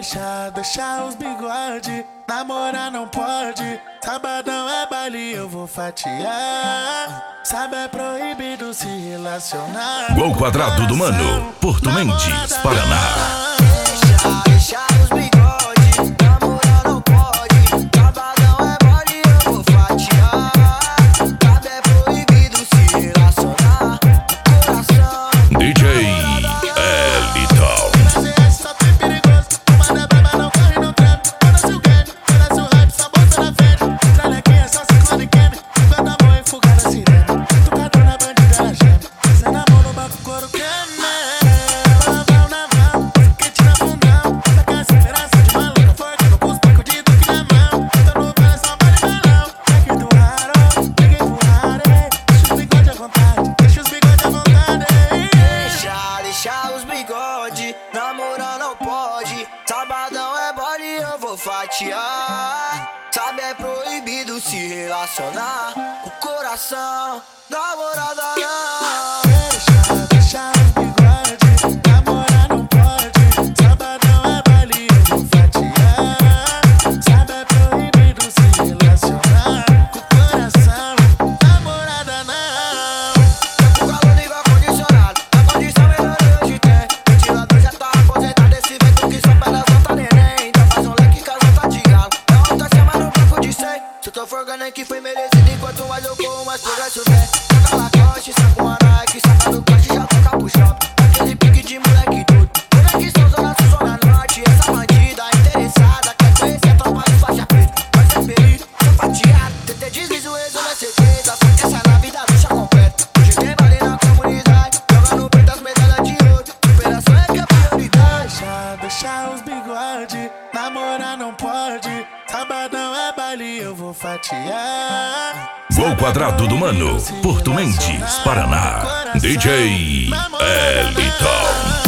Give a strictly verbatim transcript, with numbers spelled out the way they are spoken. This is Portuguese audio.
Deixa, deixa os bigode, namorar não pode. Sabadão é baile, eu vou fatiar. Sabe, é proibido se relacionar. Gol Quadrado do Mano, Porto Mendes, Paraná. Deixa, deixa os bigode, namorar não pode. Sabadão é baile, eu vou fatiar. Sabe, é proibido se relacionar. Coração D J Elitão. namorar não pode, sabadão é baile, eu vou fatiar. Sabe, é proibido se relacionar. O coração, namorada não. Deixa, deixa os bigode, namorar não pode. Sabadão é baile, eu vou fatiar. Sabe, é proibido se relacionar. O coração, namorada não. Tá com calor, nível ar-condicionado. A condição melhor hoje tem. Ventilador já tá aposentado. Esse vento que só pela volta neném. Então faz um leque que a tá de galo. É outra semana no banco de cem. Se eu tô forgando que foi merecido. Enquanto mais eu corro, mais progresso vem. Saca Lacoste, saca uma Nike. Saca do corte, já toca pro shopping. Aquele pique de moleque tudo. Moleque são zona sul, zona norte. Essa bandida interessada quer conhecer a tropa de faixa preta. Vai ser feliz, sou fatiado. T T deslizo, resumo é certeza. Só que essa é na vida deixa completa. Hoje tem vale na comunidade. Jogando preto as medalhas de ouro. Superação é que é prioridade. Deixa, deixa os bigode, namorar não pode. Sabadão é baile, eu vou fatiar. Gol Quadrado do Mano, Porto Mendes, Paraná. D J Elitão.